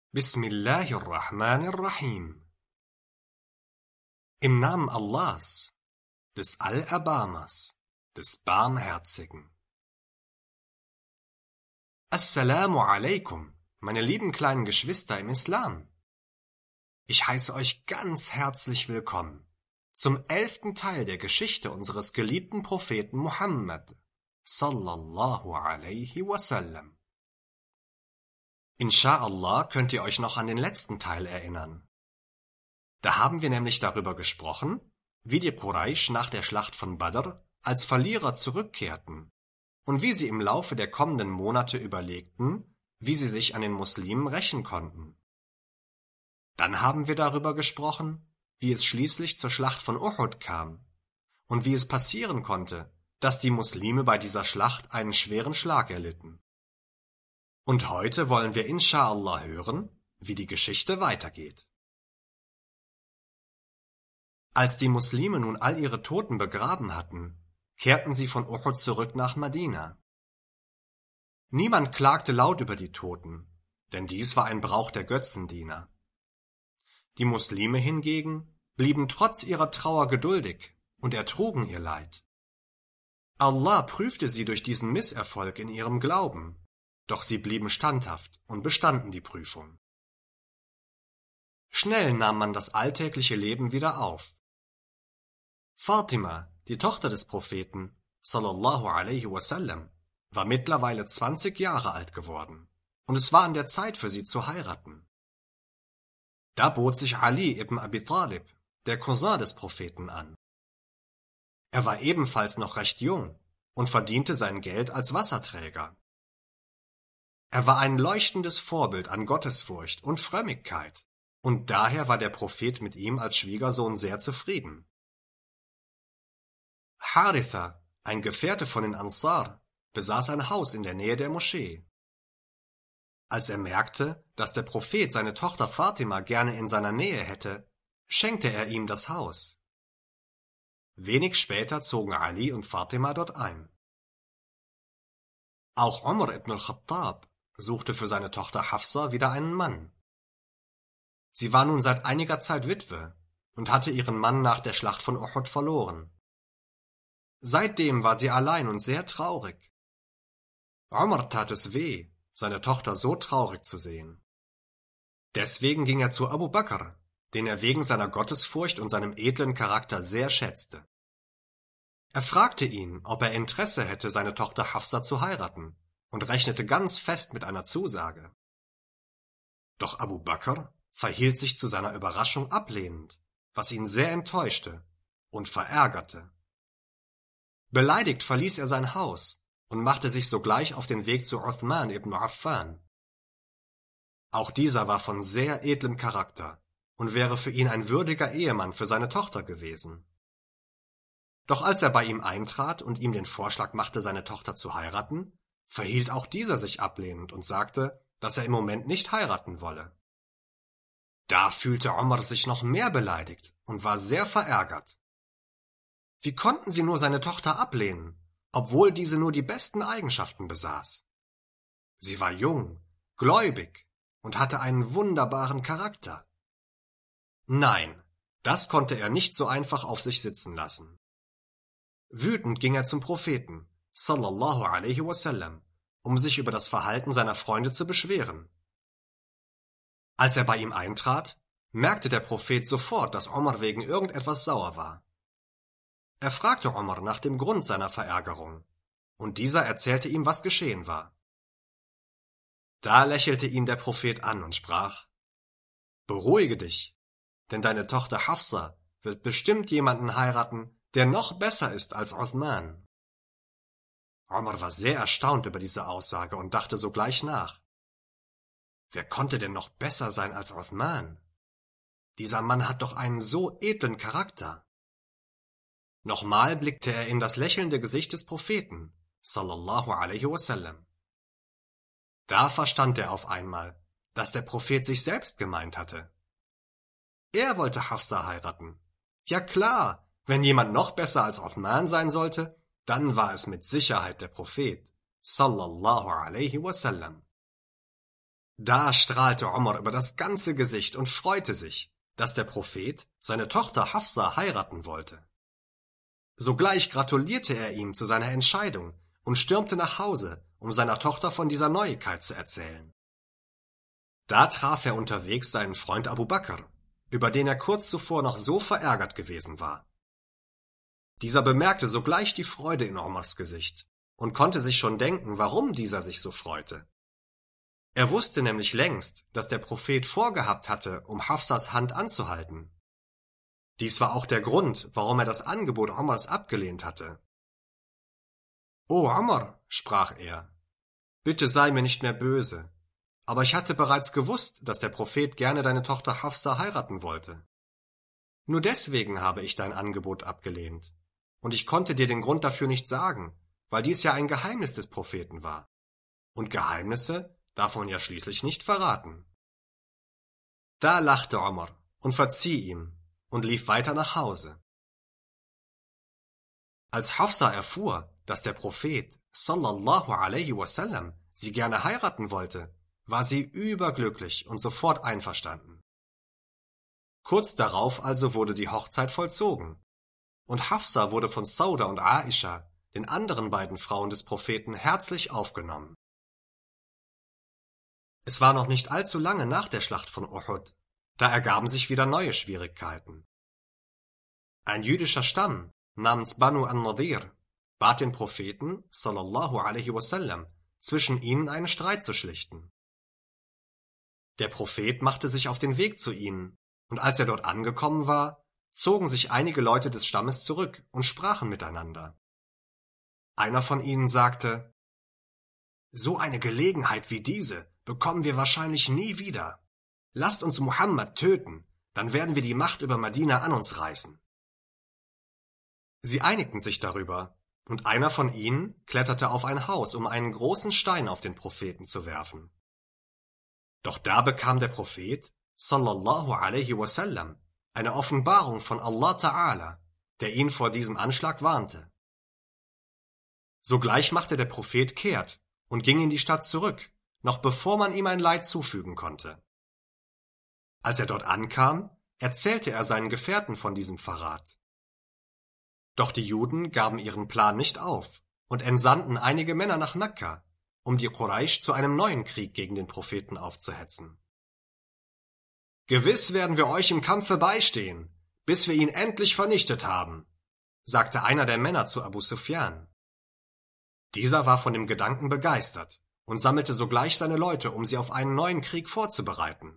Bismillahirrahmanirrahim. Im Namen Allahs, des Allerbarmers, des Barmherzigen. Assalamu alaikum, meine lieben kleinen Geschwister im Islam. Ich heiße euch ganz herzlich willkommen zum 11. Teil der Geschichte unseres geliebten Propheten Muhammad, sallallahu alaihi wasallam. Inscha'Allah könnt ihr euch noch an den letzten Teil erinnern. Da haben wir nämlich darüber gesprochen, wie die Quraysh nach der Schlacht von Badr als Verlierer zurückkehrten und wie sie im Laufe der kommenden Monate überlegten, wie sie sich an den Muslimen rächen konnten. Dann haben wir darüber gesprochen, wie es schließlich zur Schlacht von Uhud kam und wie es passieren konnte, dass die Muslime bei dieser Schlacht einen schweren Schlag erlitten. Und heute wollen wir inscha'Allah hören, wie die Geschichte weitergeht. Als die Muslime nun all ihre Toten begraben hatten, kehrten sie von Uhud zurück nach Medina. Niemand klagte laut über die Toten, denn dies war ein Brauch der Götzendiener. Die Muslime hingegen blieben trotz ihrer Trauer geduldig und ertrugen ihr Leid. Allah prüfte sie durch diesen Misserfolg in ihrem Glauben, doch sie blieben standhaft und bestanden die Prüfung. Schnell nahm man das alltägliche Leben wieder auf. Fatima, die Tochter des Propheten, sallallahu alaihi wasallam, war mittlerweile 20 Jahre alt geworden, und es war an der Zeit für sie zu heiraten. Da bot sich Ali ibn Abi Talib, der Cousin des Propheten, an. Er war ebenfalls noch recht jung und verdiente sein Geld als Wasserträger. Er war ein leuchtendes Vorbild an Gottesfurcht und Frömmigkeit, und daher war der Prophet mit ihm als Schwiegersohn sehr zufrieden. Haritha, ein Gefährte von den Ansar, besaß ein Haus in der Nähe der Moschee. Als er merkte, dass der Prophet seine Tochter Fatima gerne in seiner Nähe hätte, schenkte er ihm das Haus. Wenig später zogen Ali und Fatima dort ein. Auch Umar ibn al-Khattab suchte für seine Tochter Hafsa wieder einen Mann. Sie war nun seit einiger Zeit Witwe und hatte ihren Mann nach der Schlacht von Uhud verloren. Seitdem war sie allein und sehr traurig. Umar tat es weh, seine Tochter so traurig zu sehen. Deswegen ging er zu Abu Bakr, den er wegen seiner Gottesfurcht und seinem edlen Charakter sehr schätzte. Er fragte ihn, ob er Interesse hätte, seine Tochter Hafsa zu heiraten, und rechnete ganz fest mit einer Zusage. Doch Abu Bakr verhielt sich zu seiner Überraschung ablehnend, was ihn sehr enttäuschte und verärgerte. Beleidigt verließ er sein Haus und machte sich sogleich auf den Weg zu Uthman ibn Affan. Auch dieser war von sehr edlem Charakter und wäre für ihn ein würdiger Ehemann für seine Tochter gewesen. Doch als er bei ihm eintrat und ihm den Vorschlag machte, seine Tochter zu heiraten, verhielt auch dieser sich ablehnend und sagte, dass er im Moment nicht heiraten wolle. Da fühlte Umar sich noch mehr beleidigt und war sehr verärgert. Wie konnten sie nur seine Tochter ablehnen, obwohl diese nur die besten Eigenschaften besaß? Sie war jung, gläubig und hatte einen wunderbaren Charakter. Nein, das konnte er nicht so einfach auf sich sitzen lassen. Wütend ging er zum Propheten, sallallahu alaihi wasallam, um sich über das Verhalten seiner Freunde zu beschweren. Als er bei ihm eintrat, merkte der Prophet sofort, dass Umar wegen irgendetwas sauer war. Er fragte Umar nach dem Grund seiner Verärgerung, und dieser erzählte ihm, was geschehen war. Da lächelte ihn der Prophet an und sprach: Beruhige dich, denn deine Tochter Hafsa wird bestimmt jemanden heiraten, der noch besser ist als Uthman. Umar war sehr erstaunt über diese Aussage und dachte sogleich nach. Wer konnte denn noch besser sein als Uthman? Dieser Mann hat doch einen so edlen Charakter. Nochmal blickte er in das lächelnde Gesicht des Propheten, sallallahu alaihi wasallam. Da verstand er auf einmal, dass der Prophet sich selbst gemeint hatte. Er wollte Hafsa heiraten. Ja klar, wenn jemand noch besser als Uthman sein sollte, dann war es mit Sicherheit der Prophet, sallallahu alaihi wasallam. Da strahlte Omar über das ganze Gesicht und freute sich, dass der Prophet seine Tochter Hafsa heiraten wollte. Sogleich gratulierte er ihm zu seiner Entscheidung und stürmte nach Hause, um seiner Tochter von dieser Neuigkeit zu erzählen. Da traf er unterwegs seinen Freund Abu Bakr, über den er kurz zuvor noch so verärgert gewesen war. Dieser bemerkte sogleich die Freude in Omars Gesicht und konnte sich schon denken, warum dieser sich so freute. Er wusste nämlich längst, dass der Prophet vorgehabt hatte, um Hafsas Hand anzuhalten. Dies war auch der Grund, warum er das Angebot Omars abgelehnt hatte. »O Omar«, sprach er, »bitte sei mir nicht mehr böse, aber ich hatte bereits gewusst, dass der Prophet gerne deine Tochter Hafsa heiraten wollte. Nur deswegen habe ich dein Angebot abgelehnt, und ich konnte dir den Grund dafür nicht sagen, weil dies ja ein Geheimnis des Propheten war. Und Geheimnisse darf man ja schließlich nicht verraten.« Da lachte Omar und verzieh ihm und lief weiter nach Hause. Als Hafsa erfuhr, dass der Prophet sallallahu alaihi wasallam sie gerne heiraten wollte, war sie überglücklich und sofort einverstanden. Kurz darauf also wurde die Hochzeit vollzogen, und Hafsa wurde von Sauda und Aisha, den anderen beiden Frauen des Propheten, herzlich aufgenommen. Es war noch nicht allzu lange nach der Schlacht von Uhud, da ergaben sich wieder neue Schwierigkeiten. Ein jüdischer Stamm namens Banu an-Nadir bat den Propheten sallallahu alaihi wasallam, zwischen ihnen einen Streit zu schlichten. Der Prophet machte sich auf den Weg zu ihnen, und als er dort angekommen war, zogen sich einige Leute des Stammes zurück und sprachen miteinander. Einer von ihnen sagte: »So eine Gelegenheit wie diese bekommen wir wahrscheinlich nie wieder. Lasst uns Muhammad töten, dann werden wir die Macht über Medina an uns reißen.« Sie einigten sich darüber, und einer von ihnen kletterte auf ein Haus, um einen großen Stein auf den Propheten zu werfen. Doch da bekam der Prophet sallallahu alaihi wasallam eine Offenbarung von Allah Ta'ala, der ihn vor diesem Anschlag warnte. Sogleich machte der Prophet kehrt und ging in die Stadt zurück, noch bevor man ihm ein Leid zufügen konnte. Als er dort ankam, erzählte er seinen Gefährten von diesem Verrat. Doch die Juden gaben ihren Plan nicht auf und entsandten einige Männer nach Mekka, um die Quraysh zu einem neuen Krieg gegen den Propheten aufzuhetzen. »Gewiss werden wir euch im Kampfe beistehen, bis wir ihn endlich vernichtet haben«, sagte einer der Männer zu Abu Sufyan. Dieser war von dem Gedanken begeistert und sammelte sogleich seine Leute, um sie auf einen neuen Krieg vorzubereiten.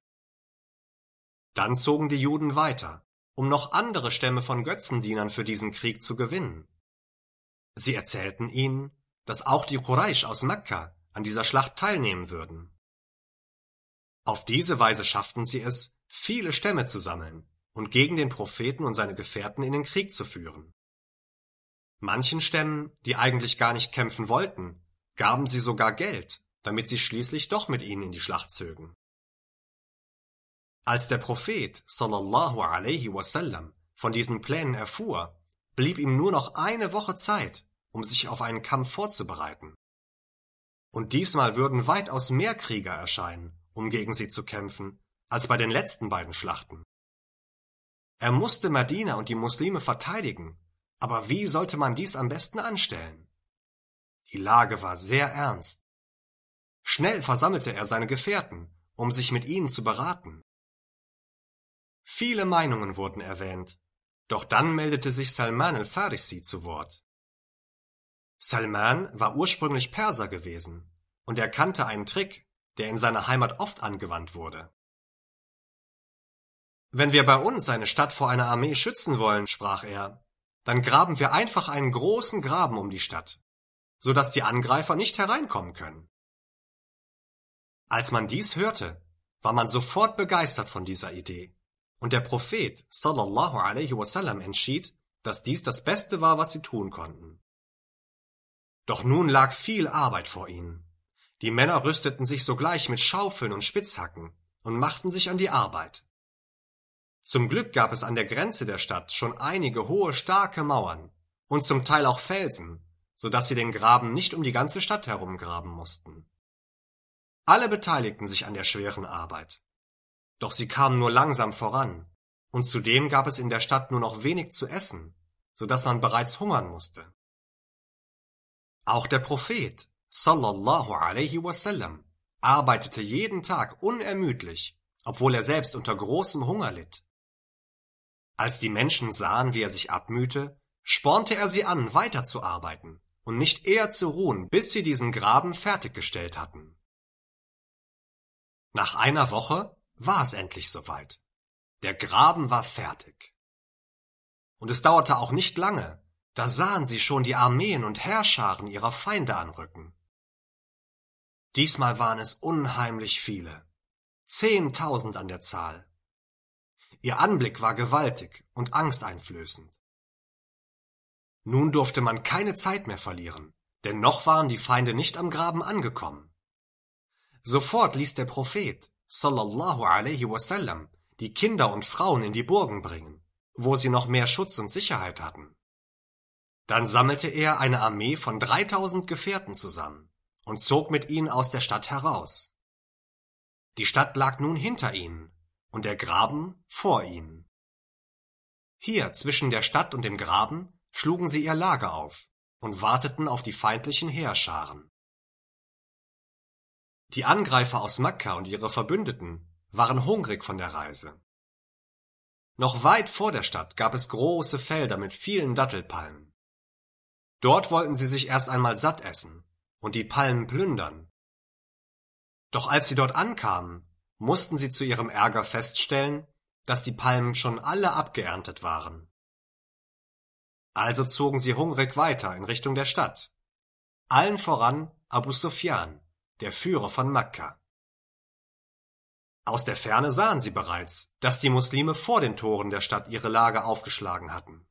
Dann zogen die Juden weiter, um noch andere Stämme von Götzendienern für diesen Krieg zu gewinnen. Sie erzählten ihnen, dass auch die Quraysh aus Mekka an dieser Schlacht teilnehmen würden. Auf diese Weise schafften sie es, viele Stämme zu sammeln und gegen den Propheten und seine Gefährten in den Krieg zu führen. Manchen Stämmen, die eigentlich gar nicht kämpfen wollten, gaben sie sogar Geld, damit sie schließlich doch mit ihnen in die Schlacht zögen. Als der Prophet sallallahu alaihi wasallam von diesen Plänen erfuhr, blieb ihm nur noch eine Woche Zeit, um sich auf einen Kampf vorzubereiten. Und diesmal würden weitaus mehr Krieger erscheinen, um gegen sie zu kämpfen, als bei den letzten beiden Schlachten. Er musste Medina und die Muslime verteidigen, aber wie sollte man dies am besten anstellen? Die Lage war sehr ernst. Schnell versammelte er seine Gefährten, um sich mit ihnen zu beraten. Viele Meinungen wurden erwähnt, doch dann meldete sich Salman al-Farisi zu Wort. Salman war ursprünglich Perser gewesen und er kannte einen Trick, der in seiner Heimat oft angewandt wurde. »Wenn wir bei uns eine Stadt vor einer Armee schützen wollen«, sprach er, »dann graben wir einfach einen großen Graben um die Stadt, so dass die Angreifer nicht hereinkommen können.« Als man dies hörte, war man sofort begeistert von dieser Idee, und der Prophet sallallahu alaihi wasallam entschied, dass dies das Beste war, was sie tun konnten. Doch nun lag viel Arbeit vor ihnen. Die Männer rüsteten sich sogleich mit Schaufeln und Spitzhacken und machten sich an die Arbeit. Zum Glück gab es an der Grenze der Stadt schon einige hohe, starke Mauern und zum Teil auch Felsen, so dass sie den Graben nicht um die ganze Stadt herum graben mussten. Alle beteiligten sich an der schweren Arbeit. Doch sie kamen nur langsam voran, und zudem gab es in der Stadt nur noch wenig zu essen, so dass man bereits hungern musste. Auch der Prophet, sallallahu alaihi wasallam, arbeitete jeden Tag unermüdlich, obwohl er selbst unter großem Hunger litt. Als die Menschen sahen, wie er sich abmühte, spornte er sie an, weiterzuarbeiten und nicht eher zu ruhen, bis sie diesen Graben fertiggestellt hatten. Nach einer Woche war es endlich soweit. Der Graben war fertig. Und es dauerte auch nicht lange, da sahen sie schon die Armeen und Heerscharen ihrer Feinde anrücken. Diesmal waren es unheimlich viele, 10.000 an der Zahl. Ihr Anblick war gewaltig und angsteinflößend. Nun durfte man keine Zeit mehr verlieren, denn noch waren die Feinde nicht am Graben angekommen. Sofort ließ der Prophet, sallallahu alaihi wasallam, die Kinder und Frauen in die Burgen bringen, wo sie noch mehr Schutz und Sicherheit hatten. Dann sammelte er eine Armee von 3.000 Gefährten zusammen und zog mit ihnen aus der Stadt heraus. Die Stadt lag nun hinter ihnen und der Graben vor ihnen. Hier zwischen der Stadt und dem Graben schlugen sie ihr Lager auf und warteten auf die feindlichen Heerscharen. Die Angreifer aus Makka und ihre Verbündeten waren hungrig von der Reise. Noch weit vor der Stadt gab es große Felder mit vielen Dattelpalmen. Dort wollten sie sich erst einmal satt essen und die Palmen plündern. Doch als sie dort ankamen, mussten sie zu ihrem Ärger feststellen, dass die Palmen schon alle abgeerntet waren. Also zogen sie hungrig weiter in Richtung der Stadt. Allen voran Abu Sufjan, der Führer von Makka. Aus der Ferne sahen sie bereits, dass die Muslime vor den Toren der Stadt ihre Lager aufgeschlagen hatten.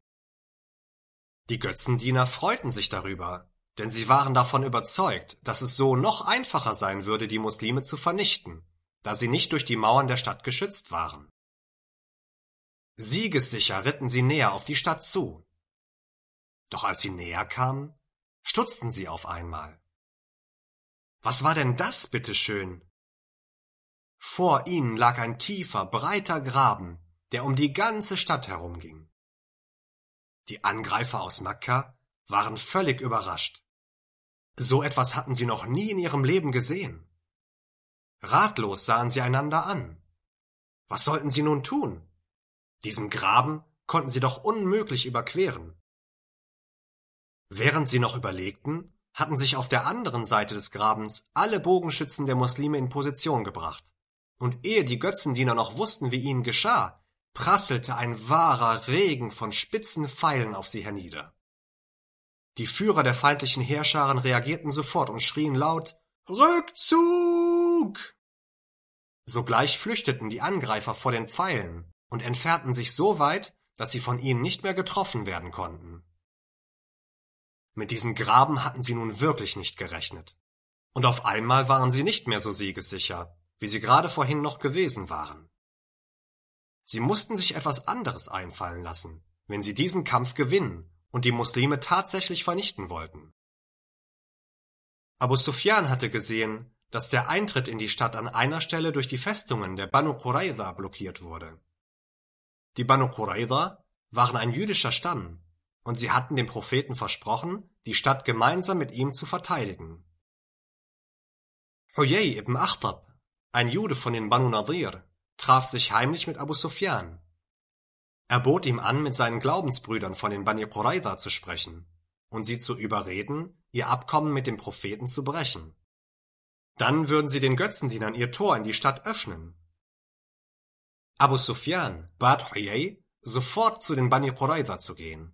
Die Götzendiener freuten sich darüber, denn sie waren davon überzeugt, dass es so noch einfacher sein würde, die Muslime zu vernichten, da sie nicht durch die Mauern der Stadt geschützt waren. Siegessicher ritten sie näher auf die Stadt zu. Doch als sie näher kamen, stutzten sie auf einmal. Was war denn das, bitteschön? Vor ihnen lag ein tiefer, breiter Graben, der um die ganze Stadt herumging. Die Angreifer aus Makka waren völlig überrascht. So etwas hatten sie noch nie in ihrem Leben gesehen. Ratlos sahen sie einander an. Was sollten sie nun tun? Diesen Graben konnten sie doch unmöglich überqueren. Während sie noch überlegten, hatten sich auf der anderen Seite des Grabens alle Bogenschützen der Muslime in Position gebracht. Und ehe die Götzendiener noch wussten, wie ihnen geschah, prasselte ein wahrer Regen von spitzen Pfeilen auf sie hernieder. Die Führer der feindlichen Heerscharen reagierten sofort und schrien laut: Rückzug! Sogleich flüchteten die Angreifer vor den Pfeilen und entfernten sich so weit, dass sie von ihnen nicht mehr getroffen werden konnten. Mit diesem Graben hatten sie nun wirklich nicht gerechnet. Und auf einmal waren sie nicht mehr so siegessicher, wie sie gerade vorhin noch gewesen waren. Sie mussten sich etwas anderes einfallen lassen, wenn sie diesen Kampf gewinnen und die Muslime tatsächlich vernichten wollten. Abu Sufjan hatte gesehen, dass der Eintritt in die Stadt an einer Stelle durch die Festungen der Banu Qurayza blockiert wurde. Die Banu Qurayza waren ein jüdischer Stamm, und sie hatten dem Propheten versprochen, die Stadt gemeinsam mit ihm zu verteidigen. Huyay ibn Akhtab, ein Jude von den Banu Nadir, traf sich heimlich mit Abu Sufjan. Er bot ihm an, mit seinen Glaubensbrüdern von den Bani Qurayza zu sprechen und sie zu überreden, ihr Abkommen mit dem Propheten zu brechen. Dann würden sie den Götzendienern ihr Tor in die Stadt öffnen. Abu Sufjan bat Huyay, sofort zu den Bani Qurayza zu gehen.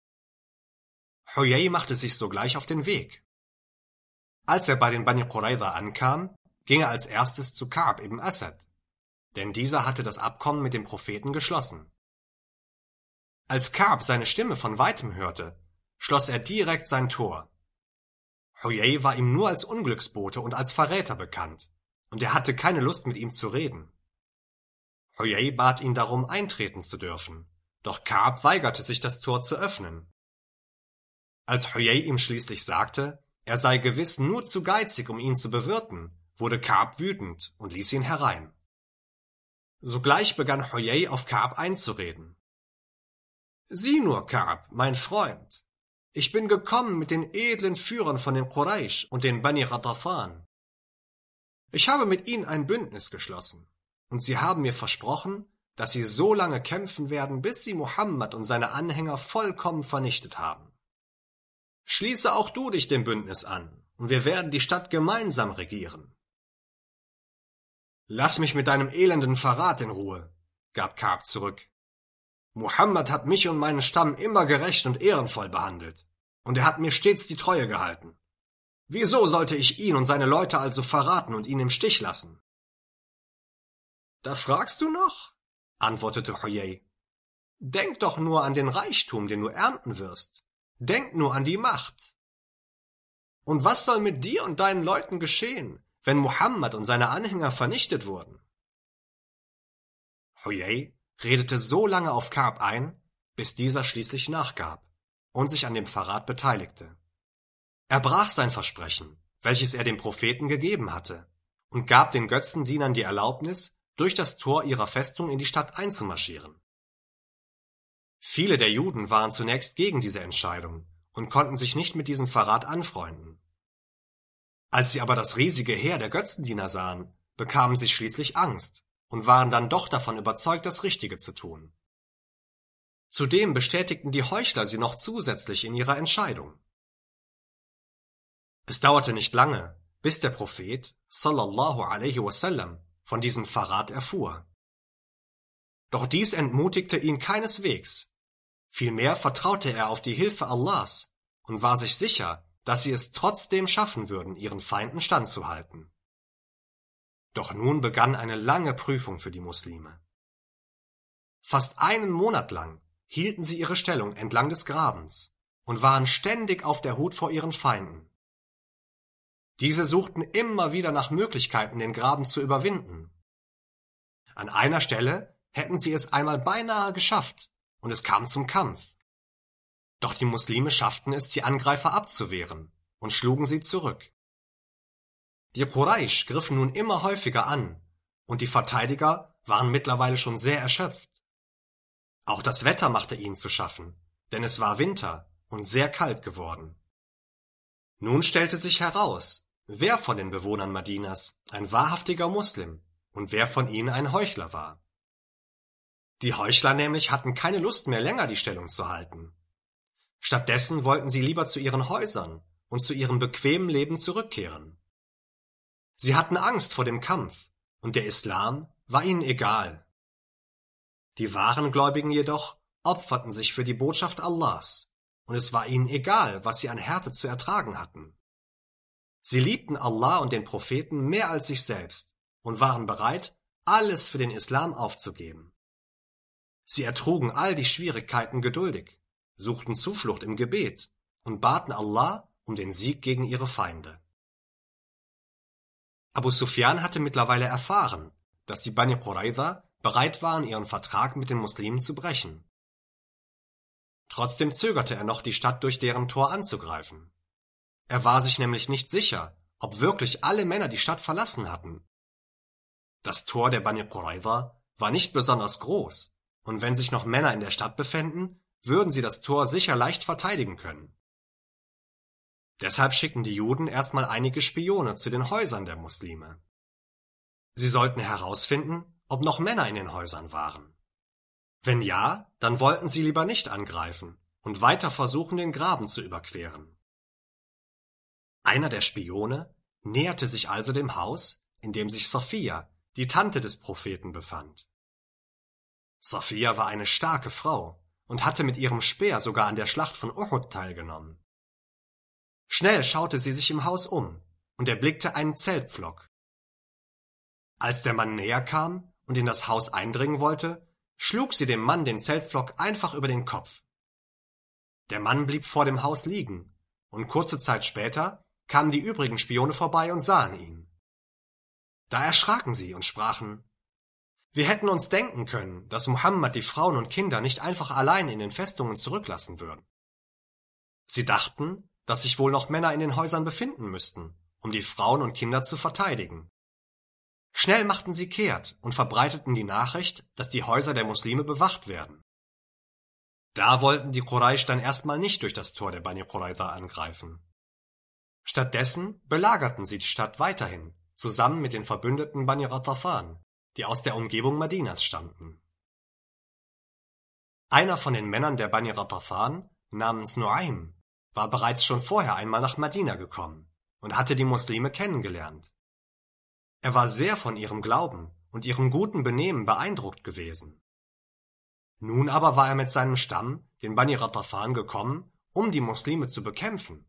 Huyay machte sich sogleich auf den Weg. Als er bei den Bani Qurayza ankam, ging er als erstes zu Ka'b ibn Asad, denn dieser hatte das Abkommen mit dem Propheten geschlossen. Als Ka'b seine Stimme von weitem hörte, schloss er direkt sein Tor. Huyay war ihm nur als Unglücksbote und als Verräter bekannt, und er hatte keine Lust, mit ihm zu reden. Huyay bat ihn darum, eintreten zu dürfen, doch Ka'b weigerte sich, das Tor zu öffnen. Als Huyay ihm schließlich sagte, er sei gewiss nur zu geizig, um ihn zu bewirten, wurde Ka'b wütend und ließ ihn herein. Sogleich begann Huyay auf Ka'b einzureden. »Sieh nur, Ka'b, mein Freund, ich bin gekommen mit den edlen Führern von den Quraysh und den Bani Ghatafan. Ich habe mit ihnen ein Bündnis geschlossen, und sie haben mir versprochen, dass sie so lange kämpfen werden, bis sie Muhammad und seine Anhänger vollkommen vernichtet haben. Schließe auch du dich dem Bündnis an, und wir werden die Stadt gemeinsam regieren.« »Lass mich mit deinem elenden Verrat in Ruhe«, gab Ka'b zurück. »Muhammad hat mich und meinen Stamm immer gerecht und ehrenvoll behandelt, und er hat mir stets die Treue gehalten. Wieso sollte ich ihn und seine Leute also verraten und ihn im Stich lassen?« »Da fragst du noch?«, antwortete Huyay. »Denk doch nur an den Reichtum, den du ernten wirst. Denk nur an die Macht. Und was soll mit dir und deinen Leuten geschehen, wenn Muhammad und seine Anhänger vernichtet wurden?« Huyay redete so lange auf Ka'b ein, bis dieser schließlich nachgab und sich an dem Verrat beteiligte. Er brach sein Versprechen, welches er dem Propheten gegeben hatte, und gab den Götzendienern die Erlaubnis, durch das Tor ihrer Festung in die Stadt einzumarschieren. Viele der Juden waren zunächst gegen diese Entscheidung und konnten sich nicht mit diesem Verrat anfreunden. Als sie aber das riesige Heer der Götzendiener sahen, bekamen sie schließlich Angst und waren dann doch davon überzeugt, das Richtige zu tun. Zudem bestätigten die Heuchler sie noch zusätzlich in ihrer Entscheidung. Es dauerte nicht lange, bis der Prophet, sallallahu alaihi wasallam, von diesem Verrat erfuhr. Doch dies entmutigte ihn keineswegs. Vielmehr vertraute er auf die Hilfe Allahs und war sich sicher, dass sie es trotzdem schaffen würden, ihren Feinden standzuhalten. Doch nun begann eine lange Prüfung für die Muslime. Fast einen Monat lang hielten sie ihre Stellung entlang des Grabens und waren ständig auf der Hut vor ihren Feinden. Diese suchten immer wieder nach Möglichkeiten, den Graben zu überwinden. An einer Stelle hätten sie es einmal beinahe geschafft, und es kam zum Kampf. Doch die Muslime schafften es, die Angreifer abzuwehren und schlugen sie zurück. Die Quraysh griffen nun immer häufiger an, und die Verteidiger waren mittlerweile schon sehr erschöpft. Auch das Wetter machte ihnen zu schaffen, denn es war Winter und sehr kalt geworden. Nun stellte sich heraus, wer von den Bewohnern Madinas ein wahrhaftiger Muslim und wer von ihnen ein Heuchler war. Die Heuchler nämlich hatten keine Lust mehr, länger die Stellung zu halten. Stattdessen wollten sie lieber zu ihren Häusern und zu ihrem bequemen Leben zurückkehren. Sie hatten Angst vor dem Kampf, und der Islam war ihnen egal. Die wahren Gläubigen jedoch opferten sich für die Botschaft Allahs, und es war ihnen egal, was sie an Härte zu ertragen hatten. Sie liebten Allah und den Propheten mehr als sich selbst und waren bereit, alles für den Islam aufzugeben. Sie ertrugen all die Schwierigkeiten geduldig, suchten Zuflucht im Gebet und baten Allah um den Sieg gegen ihre Feinde. Abu Sufyan hatte mittlerweile erfahren, dass die Bani Qurayza bereit waren, ihren Vertrag mit den Muslimen zu brechen. Trotzdem zögerte er noch, die Stadt durch deren Tor anzugreifen. Er war sich nämlich nicht sicher, ob wirklich alle Männer die Stadt verlassen hatten. Das Tor der Bani Qurayza war nicht besonders groß, und wenn sich noch Männer in der Stadt befänden, würden sie das Tor sicher leicht verteidigen können. Deshalb schickten die Juden erstmal einige Spione zu den Häusern der Muslime. Sie sollten herausfinden, ob noch Männer in den Häusern waren. Wenn ja, dann wollten sie lieber nicht angreifen und weiter versuchen, den Graben zu überqueren. Einer der Spione näherte sich also dem Haus, in dem sich Safiya, die Tante des Propheten, befand. Safiya war eine starke Frau und hatte mit ihrem Speer sogar an der Schlacht von Uhud teilgenommen. Schnell schaute sie sich im Haus um und erblickte einen Zeltpflock. Als der Mann näher kam und in das Haus eindringen wollte, schlug sie dem Mann den Zeltpflock einfach über den Kopf. Der Mann blieb vor dem Haus liegen, und kurze Zeit später kamen die übrigen Spione vorbei und sahen ihn. Da erschraken sie und sprachen: Wir hätten uns denken können, dass Muhammad die Frauen und Kinder nicht einfach allein in den Festungen zurücklassen würde. Sie dachten, dass sich wohl noch Männer in den Häusern befinden müssten, um die Frauen und Kinder zu verteidigen. Schnell machten sie kehrt und verbreiteten die Nachricht, dass die Häuser der Muslime bewacht werden. Da wollten die Quraysh dann erstmal nicht durch das Tor der Bani Qurayza angreifen. Stattdessen belagerten sie die Stadt weiterhin, zusammen mit den verbündeten Bani Ghatafan, die aus der Umgebung Medinas stammten. Einer von den Männern der Bani Ghatafan, namens Nuaym, war bereits schon vorher einmal nach Medina gekommen und hatte die Muslime kennengelernt. Er war sehr von ihrem Glauben und ihrem guten Benehmen beeindruckt gewesen. Nun aber war er mit seinem Stamm, den Bani Ghatafan, gekommen, um die Muslime zu bekämpfen.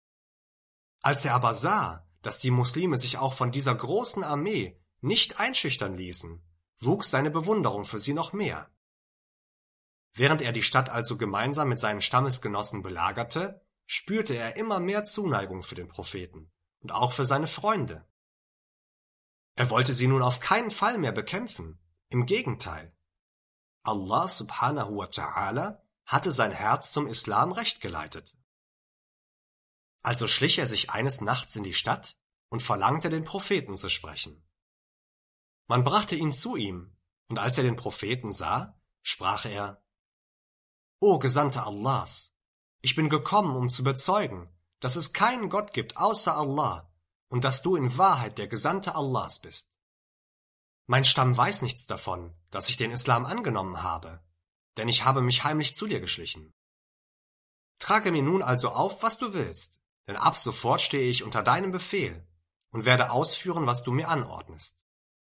Als er aber sah, dass die Muslime sich auch von dieser großen Armee nicht einschüchtern ließen, wuchs seine Bewunderung für sie noch mehr. Während er die Stadt also gemeinsam mit seinen Stammesgenossen belagerte, spürte er immer mehr Zuneigung für den Propheten und auch für seine Freunde. Er wollte sie nun auf keinen Fall mehr bekämpfen, im Gegenteil. Allah subhanahu wa ta'ala hatte sein Herz zum Islam recht geleitet. Also schlich er sich eines Nachts in die Stadt und verlangte, den Propheten zu sprechen. Man brachte ihn zu ihm, und als er den Propheten sah, sprach er: O Gesandter Allahs, ich bin gekommen, um zu bezeugen, dass es keinen Gott gibt außer Allah und dass du in Wahrheit der Gesandte Allahs bist. Mein Stamm weiß nichts davon, dass ich den Islam angenommen habe, denn ich habe mich heimlich zu dir geschlichen. Trage mir nun also auf, was du willst, denn ab sofort stehe ich unter deinem Befehl und werde ausführen, was du mir anordnest.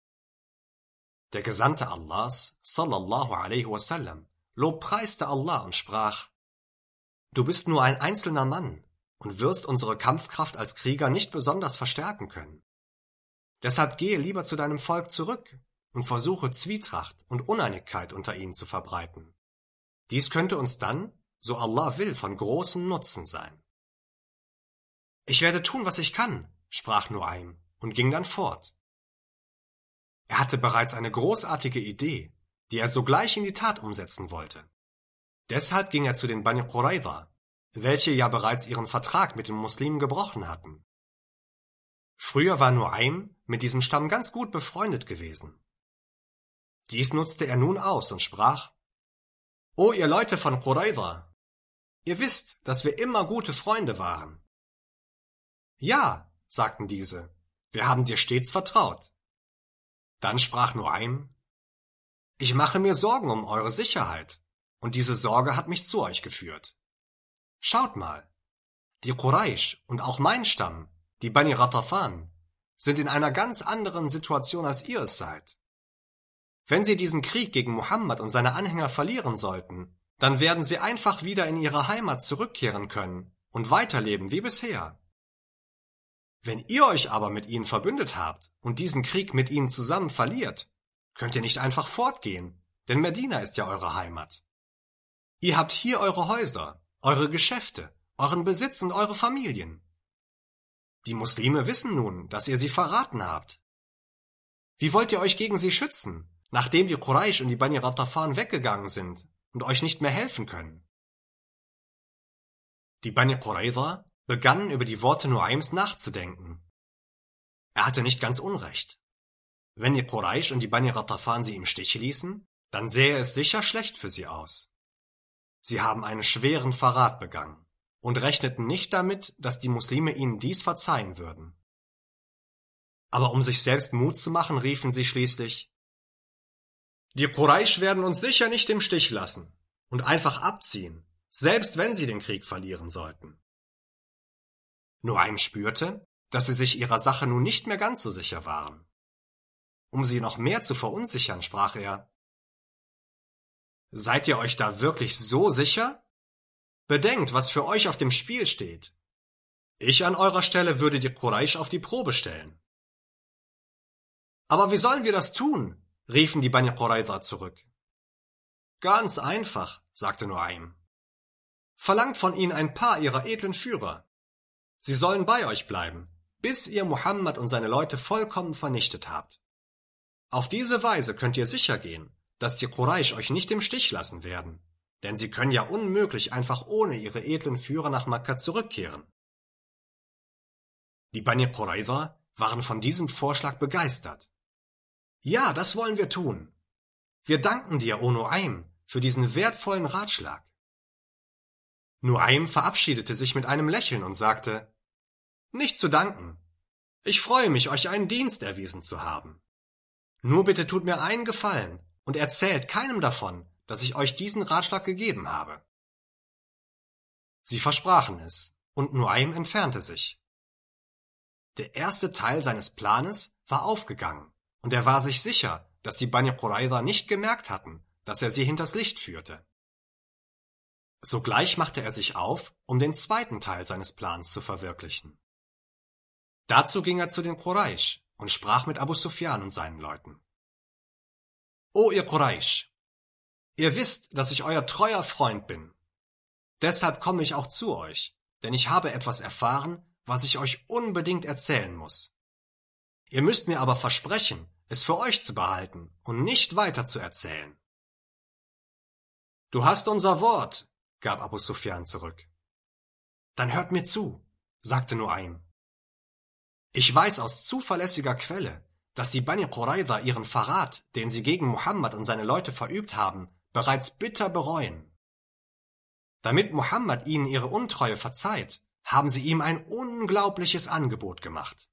Der Gesandte Allahs, sallallahu alaihi wasallam, lobpreiste Allah und sprach: Du bist nur ein einzelner Mann und wirst unsere Kampfkraft als Krieger nicht besonders verstärken können. Deshalb gehe lieber zu deinem Volk zurück und versuche Zwietracht und Uneinigkeit unter ihnen zu verbreiten. Dies könnte uns dann, so Allah will, von großem Nutzen sein. Ich werde tun, was ich kann, sprach Nuaym und ging dann fort. Er hatte bereits eine großartige Idee, die er sogleich in die Tat umsetzen wollte. Deshalb ging er zu den Bani Qurayza, welche ja bereits ihren Vertrag mit den Muslimen gebrochen hatten. Früher war Nuaym mit diesem Stamm ganz gut befreundet gewesen. Dies nutzte er nun aus und sprach: O ihr Leute von Qurayza, ihr wisst, dass wir immer gute Freunde waren. Ja, sagten diese, wir haben dir stets vertraut. Dann sprach Nuaym: Ich mache mir Sorgen um eure Sicherheit, und diese Sorge hat mich zu euch geführt. Schaut mal, die Quraysh und auch mein Stamm, die Bani Ghatafan, sind in einer ganz anderen Situation, als ihr es seid. Wenn sie diesen Krieg gegen Muhammad und seine Anhänger verlieren sollten, dann werden sie einfach wieder in ihre Heimat zurückkehren können und weiterleben wie bisher. Wenn ihr euch aber mit ihnen verbündet habt und diesen Krieg mit ihnen zusammen verliert, könnt ihr nicht einfach fortgehen, denn Medina ist ja eure Heimat. Ihr habt hier eure Häuser, eure Geschäfte, euren Besitz und eure Familien. Die Muslime wissen nun, dass ihr sie verraten habt. Wie wollt ihr euch gegen sie schützen, nachdem die Quraysh und die Bani Ghatafan weggegangen sind und euch nicht mehr helfen können? Die Bani Qurayza begannen über die Worte Nuayms nachzudenken. Er hatte nicht ganz Unrecht. Wenn die Quraysh und die Bani Ghatafan sie im Stich ließen, dann sähe es sicher schlecht für sie aus. Sie haben einen schweren Verrat begangen und rechneten nicht damit, dass die Muslime ihnen dies verzeihen würden. Aber um sich selbst Mut zu machen, riefen sie schließlich: Die Quraysh werden uns sicher nicht im Stich lassen und einfach abziehen, selbst wenn sie den Krieg verlieren sollten. Nuaym spürte, dass sie sich ihrer Sache nun nicht mehr ganz so sicher waren. Um sie noch mehr zu verunsichern, sprach er: Seid ihr euch da wirklich so sicher? Bedenkt, was für euch auf dem Spiel steht. Ich an eurer Stelle würde die Quraysh auf die Probe stellen. Aber wie sollen wir das tun? Riefen die Bani Qurayza zurück. Ganz einfach, sagte Nuaym. Verlangt von ihnen ein paar ihrer edlen Führer. Sie sollen bei euch bleiben, bis ihr Muhammad und seine Leute vollkommen vernichtet habt. Auf diese Weise könnt ihr sicher gehen, dass die Quraysh euch nicht im Stich lassen werden, denn sie können ja unmöglich einfach ohne ihre edlen Führer nach Mekka zurückkehren. Die Bani Qurayza waren von diesem Vorschlag begeistert Ja, das wollen wir tun. Wir danken dir, O Nuaym, für diesen wertvollen Ratschlag. Nuaym verabschiedete sich mit einem Lächeln und sagte: Nicht zu danken. Ich freue mich, euch einen Dienst erwiesen zu haben. Nur bitte tut mir einen Gefallen und erzählt keinem davon, dass ich euch diesen Ratschlag gegeben habe. Sie versprachen es, und Nuaym entfernte sich. Der erste Teil seines Planes war aufgegangen, und er war sich sicher, dass die Bani Qurayza nicht gemerkt hatten, dass er sie hinters Licht führte. Sogleich machte er sich auf, um den zweiten Teil seines Plans zu verwirklichen. Dazu ging er zu den Quraysh und sprach mit Abu Sufyan und seinen Leuten. O ihr Quraysh, ihr wisst, dass ich euer treuer Freund bin. Deshalb komme ich auch zu euch, denn ich habe etwas erfahren, was ich euch unbedingt erzählen muss. Ihr müsst mir aber versprechen, es für euch zu behalten und nicht weiter zu erzählen. Du hast unser Wort, gab Abu Sufyan zurück. Dann hört mir zu, sagte Nuaym. Ich weiß aus zuverlässiger Quelle, dass die Bani Qurayza ihren Verrat, den sie gegen Muhammad und seine Leute verübt haben, bereits bitter bereuen. Damit Muhammad ihnen ihre Untreue verzeiht, haben sie ihm ein unglaubliches Angebot gemacht.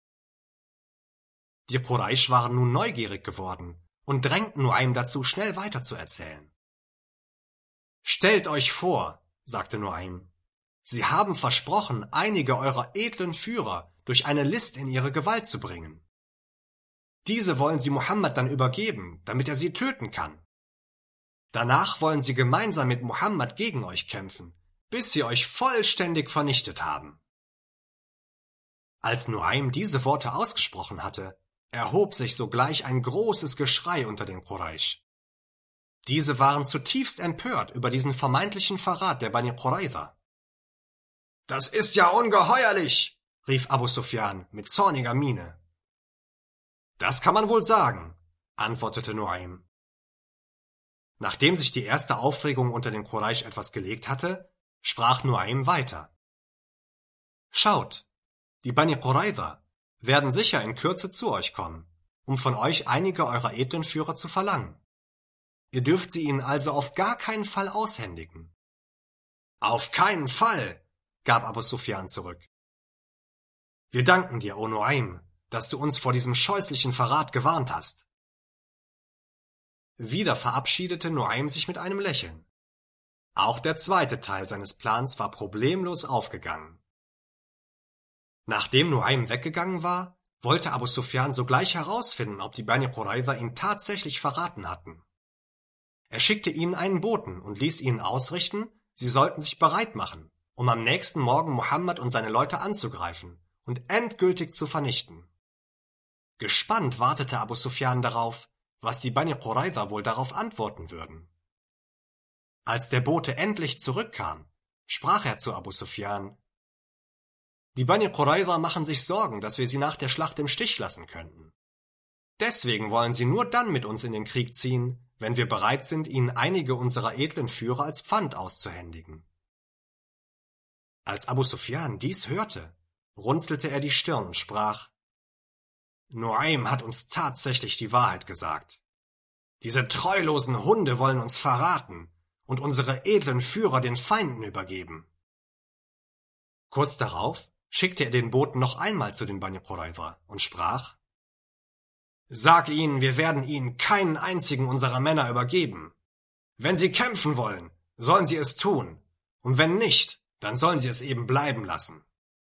Die Quraysh waren nun neugierig geworden und drängten Nuaym dazu, schnell weiterzuerzählen. Stellt euch vor, sagte Nuaym, sie haben versprochen, einige eurer edlen Führer durch eine List in ihre Gewalt zu bringen. Diese wollen sie Muhammad dann übergeben, damit er sie töten kann. Danach wollen sie gemeinsam mit Muhammad gegen euch kämpfen, bis sie euch vollständig vernichtet haben. Als Nuaym diese Worte ausgesprochen hatte, erhob sich sogleich ein großes Geschrei unter den Quraysh. Diese waren zutiefst empört über diesen vermeintlichen Verrat der Bani Qurayza. »Das ist ja ungeheuerlich«, rief Abu Sufyan mit zorniger Miene. »Das kann man wohl sagen«, antwortete Nuaym. Nachdem sich die erste Aufregung unter den Quraysh etwas gelegt hatte, sprach Nuaym weiter. »Schaut, die Bani Qurayza werden sicher in Kürze zu euch kommen, um von euch einige eurer edlen Führer zu verlangen. Ihr dürft sie ihnen also auf gar keinen Fall aushändigen.« »Auf keinen Fall«, gab Abu Sufyan zurück. »Wir danken dir, O Nuaym, dass du uns vor diesem scheußlichen Verrat gewarnt hast.« Wieder verabschiedete Nuaym sich mit einem Lächeln. Auch der zweite Teil seines Plans war problemlos aufgegangen. Nachdem Nuaym weggegangen war, wollte Abu Sufyan sogleich herausfinden, ob die Bani Qurayza ihn tatsächlich verraten hatten. Er schickte ihnen einen Boten und ließ ihnen ausrichten, sie sollten sich bereit machen, um am nächsten Morgen Muhammad und seine Leute anzugreifen und endgültig zu vernichten. Gespannt wartete Abu Sufyan darauf, was die Bani Qurayza wohl darauf antworten würden. Als der Bote endlich zurückkam, sprach er zu Abu Sufyan: »Die Bani Qurayza machen sich Sorgen, dass wir sie nach der Schlacht im Stich lassen könnten. Deswegen wollen sie nur dann mit uns in den Krieg ziehen, wenn wir bereit sind, ihnen einige unserer edlen Führer als Pfand auszuhändigen.« Als Abu Sufyan dies hörte, runzelte er die Stirn und sprach: »Nuaym hat uns tatsächlich die Wahrheit gesagt. Diese treulosen Hunde wollen uns verraten und unsere edlen Führer den Feinden übergeben.« Kurz darauf schickte er den Boten noch einmal zu den Bani Qurayza und sprach: »Sag ihnen, wir werden ihnen keinen einzigen unserer Männer übergeben. Wenn sie kämpfen wollen, sollen sie es tun, und wenn nicht, dann sollen sie es eben bleiben lassen.«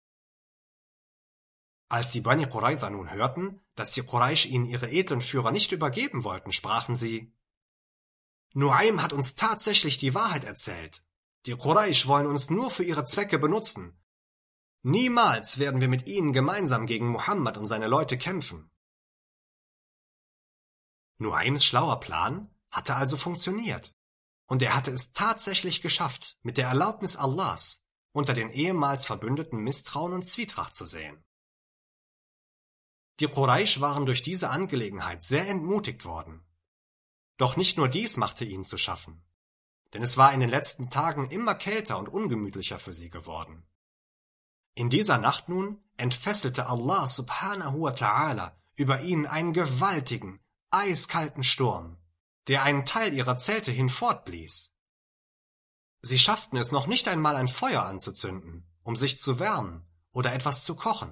Als die Bani Qurayza nun hörten, dass die Quraysh ihnen ihre edlen Führer nicht übergeben wollten, sprachen sie: »Nuaym hat uns tatsächlich die Wahrheit erzählt. Die Quraysh wollen uns nur für ihre Zwecke benutzen. Niemals werden wir mit ihnen gemeinsam gegen Muhammad und seine Leute kämpfen.« Nuayms schlauer Plan hatte also funktioniert, und er hatte es tatsächlich geschafft, mit der Erlaubnis Allahs unter den ehemals Verbündeten Misstrauen und Zwietracht zu säen. Die Quraysh waren durch diese Angelegenheit sehr entmutigt worden. Doch nicht nur dies machte ihnen zu schaffen, denn es war in den letzten Tagen immer kälter und ungemütlicher für sie geworden. In dieser Nacht nun entfesselte Allah subhanahu wa ta'ala über ihnen einen gewaltigen, eiskalten Sturm, der einen Teil ihrer Zelte hinfortblies. Sie schafften es noch nicht einmal, ein Feuer anzuzünden, um sich zu wärmen oder etwas zu kochen.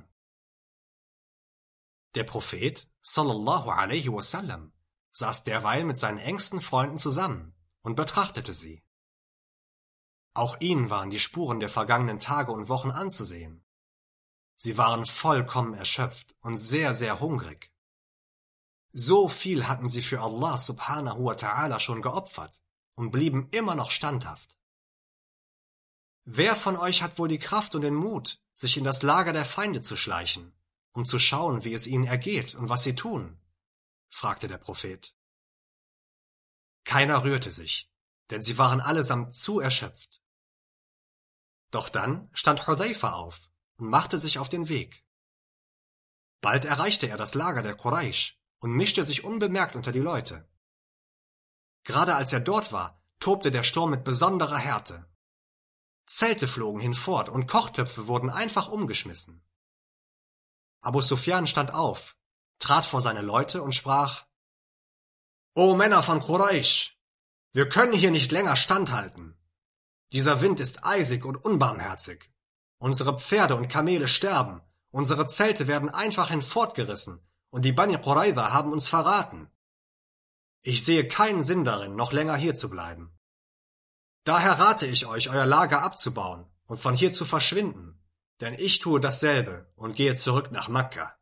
Der Prophet, sallallahu alaihi wasallam, saß derweil mit seinen engsten Freunden zusammen und betrachtete sie. Auch ihnen waren die Spuren der vergangenen Tage und Wochen anzusehen. Sie waren vollkommen erschöpft und sehr, sehr hungrig. So viel hatten sie für Allah subhanahu wa ta'ala schon geopfert und blieben immer noch standhaft. Wer von euch hat wohl die Kraft und den Mut, sich in das Lager der Feinde zu schleichen, um zu schauen, wie es ihnen ergeht und was sie tun? Fragte der Prophet. Keiner rührte sich, denn sie waren allesamt zu erschöpft. Doch dann stand Hudhaifa auf und machte sich auf den Weg. Bald erreichte er das Lager der Quraysh und mischte sich unbemerkt unter die Leute. Gerade als er dort war, tobte der Sturm mit besonderer Härte. Zelte flogen hinfort und Kochtöpfe wurden einfach umgeschmissen. Abu Sufyan stand auf, trat vor seine Leute und sprach: O Männer von Quraysh, wir können hier nicht länger standhalten. Dieser Wind ist eisig und unbarmherzig. Unsere Pferde und Kamele sterben, unsere Zelte werden einfach hinfortgerissen und die Bani Qurayza haben uns verraten. Ich sehe keinen Sinn darin, noch länger hier zu bleiben. Daher rate ich euch, euer Lager abzubauen und von hier zu verschwinden, denn ich tue dasselbe und gehe zurück nach Mekka.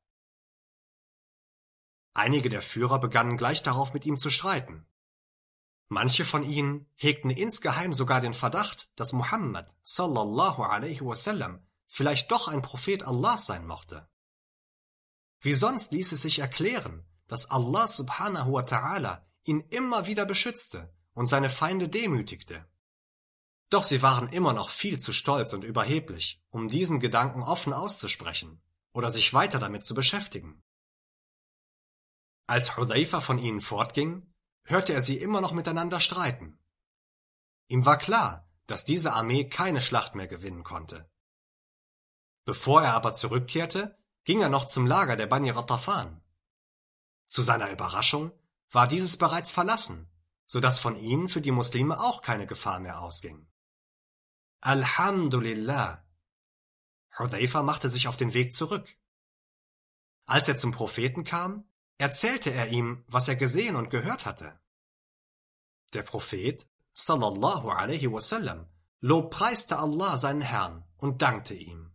Einige der Führer begannen gleich darauf mit ihm zu streiten. Manche von ihnen hegten insgeheim sogar den Verdacht, dass Muhammad sallallahu alaihi wasallam vielleicht doch ein Prophet Allahs sein mochte. Wie sonst ließ es sich erklären, dass Allah subhanahu wa ta'ala ihn immer wieder beschützte und seine Feinde demütigte. Doch sie waren immer noch viel zu stolz und überheblich, um diesen Gedanken offen auszusprechen oder sich weiter damit zu beschäftigen. Als Hudhaifa von ihnen fortging, hörte er sie immer noch miteinander streiten. Ihm war klar, dass diese Armee keine Schlacht mehr gewinnen konnte. Bevor er aber zurückkehrte, ging er noch zum Lager der Bani Ghatafan. Zu seiner Überraschung war dieses bereits verlassen, so dass von ihnen für die Muslime auch keine Gefahr mehr ausging. Alhamdulillah! Hudhaifa machte sich auf den Weg zurück. Als er zum Propheten kam, erzählte er ihm, was er gesehen und gehört hatte. Der Prophet, sallallahu alaihi wasallam, lobpreiste Allah seinen Herrn und dankte ihm.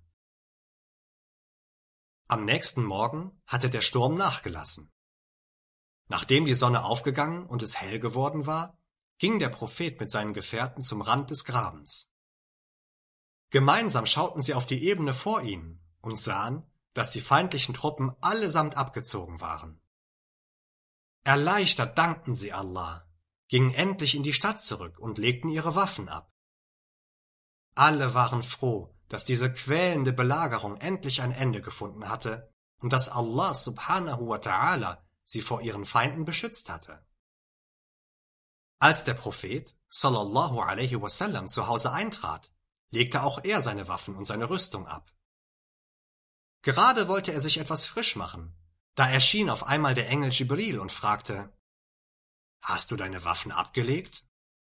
Am nächsten Morgen hatte der Sturm nachgelassen. Nachdem die Sonne aufgegangen und es hell geworden war, ging der Prophet mit seinen Gefährten zum Rand des Grabens. Gemeinsam schauten sie auf die Ebene vor ihnen und sahen, dass die feindlichen Truppen allesamt abgezogen waren. Erleichtert dankten sie Allah, gingen endlich in die Stadt zurück und legten ihre Waffen ab. Alle waren froh, dass diese quälende Belagerung endlich ein Ende gefunden hatte und dass Allah subhanahu wa ta'ala sie vor ihren Feinden beschützt hatte. Als der Prophet sallallahu alaihi wasallam zu Hause eintrat, legte auch er seine Waffen und seine Rüstung ab. Gerade wollte er sich etwas frisch machen, da erschien auf einmal der Engel Jibril und fragte: Hast du deine Waffen abgelegt?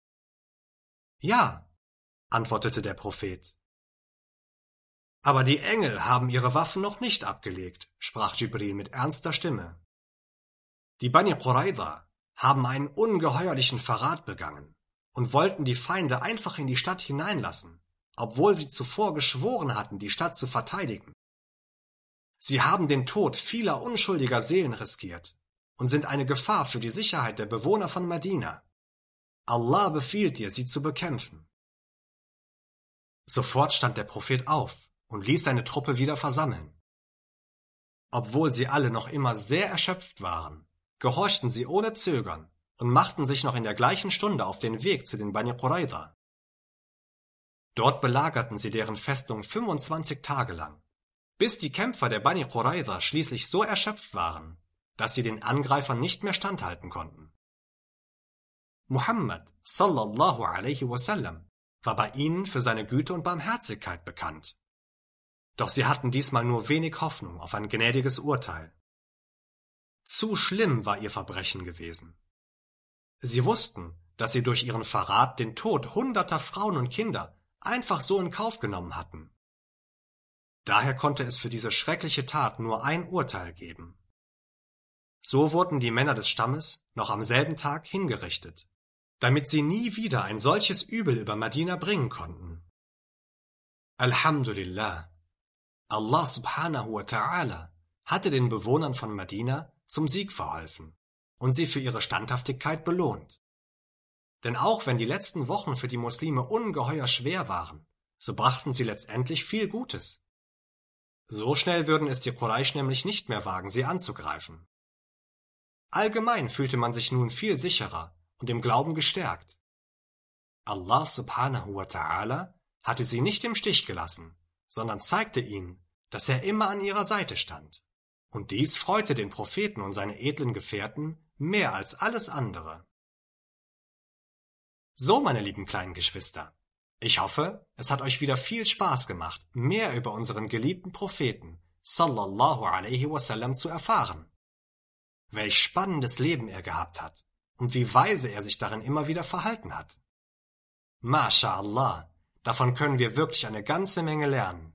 Ja, antwortete der Prophet. Aber die Engel haben ihre Waffen noch nicht abgelegt, sprach Jibril mit ernster Stimme. Die Bani Qurayza haben einen ungeheuerlichen Verrat begangen und wollten die Feinde einfach in die Stadt hineinlassen, obwohl sie zuvor geschworen hatten, die Stadt zu verteidigen. Sie haben den Tod vieler unschuldiger Seelen riskiert und sind eine Gefahr für die Sicherheit der Bewohner von Medina. Allah befiehlt dir, sie zu bekämpfen. Sofort stand der Prophet auf und ließ seine Truppe wieder versammeln. Obwohl sie alle noch immer sehr erschöpft waren, gehorchten sie ohne Zögern und machten sich noch in der gleichen Stunde auf den Weg zu den Bani Qurayza. Dort belagerten sie deren Festung 25 Tage lang, bis die Kämpfer der Bani Qurayza schließlich so erschöpft waren, dass sie den Angreifern nicht mehr standhalten konnten. Muhammad sallallahu alaihi wasallam war bei ihnen für seine Güte und Barmherzigkeit bekannt. Doch sie hatten diesmal nur wenig Hoffnung auf ein gnädiges Urteil. Zu schlimm war ihr Verbrechen gewesen. Sie wussten, dass sie durch ihren Verrat den Tod hunderter Frauen und Kinder einfach so in Kauf genommen hatten. Daher konnte es für diese schreckliche Tat nur ein Urteil geben. So wurden die Männer des Stammes noch am selben Tag hingerichtet, damit sie nie wieder ein solches Übel über Medina bringen konnten. Alhamdulillah, Allah subhanahu wa ta'ala hatte den Bewohnern von Medina zum Sieg verholfen und sie für ihre Standhaftigkeit belohnt. Denn auch wenn die letzten Wochen für die Muslime ungeheuer schwer waren, so brachten sie letztendlich viel Gutes. So schnell würden es die Quraysh nämlich nicht mehr wagen, sie anzugreifen. Allgemein fühlte man sich nun viel sicherer und im Glauben gestärkt. Allah subhanahu wa ta'ala hatte sie nicht im Stich gelassen, sondern zeigte ihnen, dass er immer an ihrer Seite stand. Und dies freute den Propheten und seine edlen Gefährten mehr als alles andere. So, meine lieben kleinen Geschwister, ich hoffe, es hat euch wieder viel Spaß gemacht, mehr über unseren geliebten Propheten, sallallahu alaihi wasallam, zu erfahren. Welch spannendes Leben er gehabt hat und wie weise er sich darin immer wieder verhalten hat. MashaAllah, davon können wir wirklich eine ganze Menge lernen.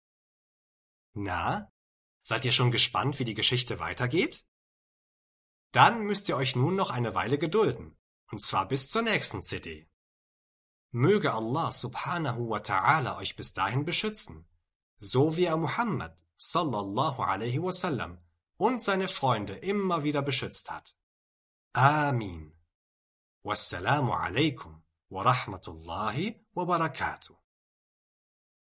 Na, seid ihr schon gespannt, wie die Geschichte weitergeht? Dann müsst ihr euch nun noch eine Weile gedulden, und zwar bis zur nächsten CD. Möge Allah subhanahu wa ta'ala euch bis dahin beschützen, so wie er Muhammad sallallahu alaihi wasallam und seine Freunde immer wieder beschützt hat. Amin. Wassalamu alaikum wa rahmatullahi wa barakatuh.